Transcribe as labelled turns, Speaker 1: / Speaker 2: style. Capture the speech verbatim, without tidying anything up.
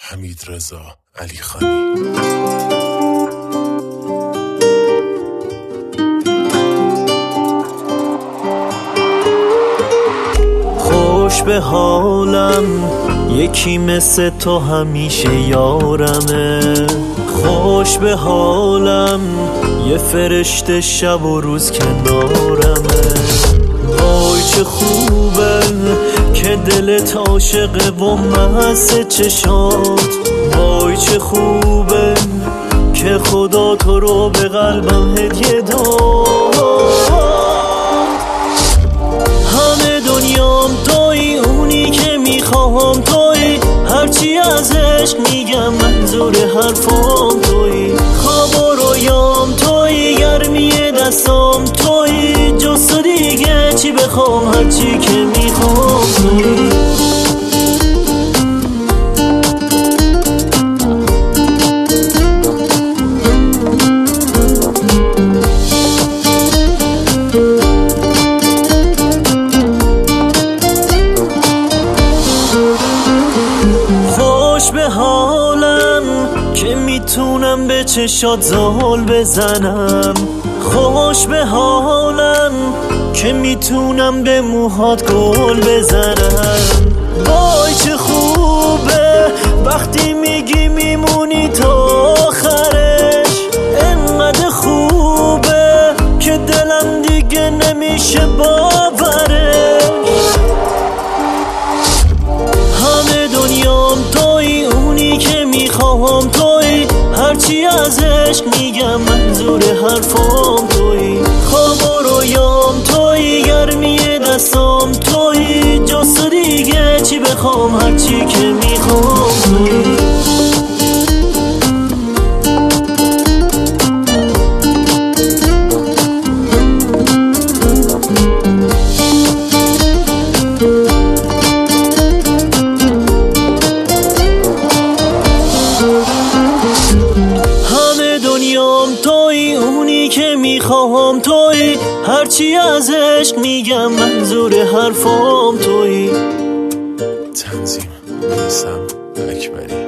Speaker 1: حمیدرضا علیخانی.
Speaker 2: خوش به حالم یکی مثل تو همیشه یارمه، خوش به حالم یه فرشته شب و روز کنارمه. وای چه خوبه که دلت عاشقه و مست چشات، وای چه خوبه که خدا تو رو به قلبم هدیه داد. همه دنیام توی، اونی که میخوام توی، هرچی از عشق میگم منظور حرفام توی، خواب و رویام توی، گرمی دستام توی، جز تو دیگه چی بخوام، هرچی که میخوام توی. خوش به حالم که میتونم به چشات زال بزنم، خوش به حالم که میتونم به موهات گل بزنم. وای چه خوبه وقتی میگی میمونی تا آخرش، انقدر خوبه که دلم دیگه نمیشه باورش. همه دنیام توی، اونی که میخوام توی، هرچی از عشق میگم منظور حرفام توی، خواب و رویام توی، گرمی دستام توی، جز تو دیگه چی بخوام، هرچی که میخوام توی. توی اونی که میخوام توی، هرچی از عشق میگم منظور حرفام توی.
Speaker 1: تنظیم میثم اکبری.